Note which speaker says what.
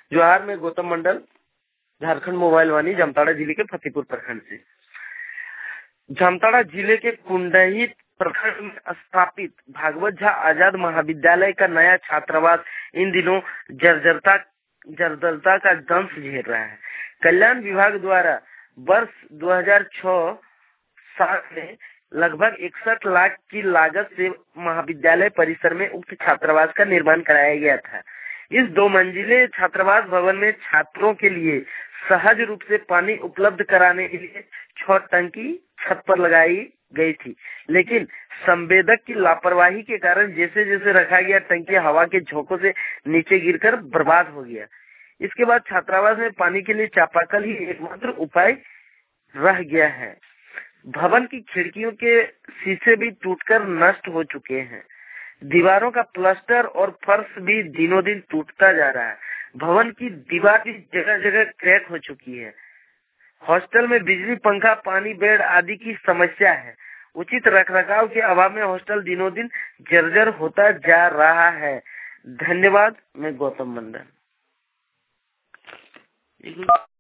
Speaker 1: जोहार, मैं गौतम मंडल, झारखंड मोबाइल वाणी, जामताड़ा जिले के फतेहपुर प्रखंड से। जामताड़ा जिले के कुंडही प्रखंड में स्थापित भागवत झा आजाद महाविद्यालय का नया छात्रावास इन दिनों जर्जरता का दंश झेल रहा है। कल्याण विभाग द्वारा वर्ष 2006-7 में लगभग 61 लाख की लागत से महाविद्यालय परिसर में उक्त छात्रावास का निर्माण कराया गया था। इस 2 मंजिले छात्रावास भवन में छात्रों के लिए सहज रूप से पानी उपलब्ध कराने के लिए 6 टंकी छत पर लगाई गई थी, लेकिन संवेदक की लापरवाही के कारण जैसे जैसे रखा गया टंकी हवा के झोंकों से नीचे गिरकर बर्बाद हो गया। इसके बाद छात्रावास में पानी के लिए चापाकल ही एकमात्र उपाय रह गया है। भवन की खिड़कियों के शीशे भी टूटकर नष्ट हो चुके हैं। दीवारों का प्लास्टर और फर्श भी दिनों दिन टूटता जा रहा है। भवन की दीवार भी जगह जगह क्रैक हो चुकी है। हॉस्टल में बिजली, पंखा, पानी, बेड आदि की समस्या है। उचित रखरखाव के अभाव में हॉस्टल दिनों दिन जर्जर होता जा रहा है। धन्यवाद। मैं गौतम मंडल।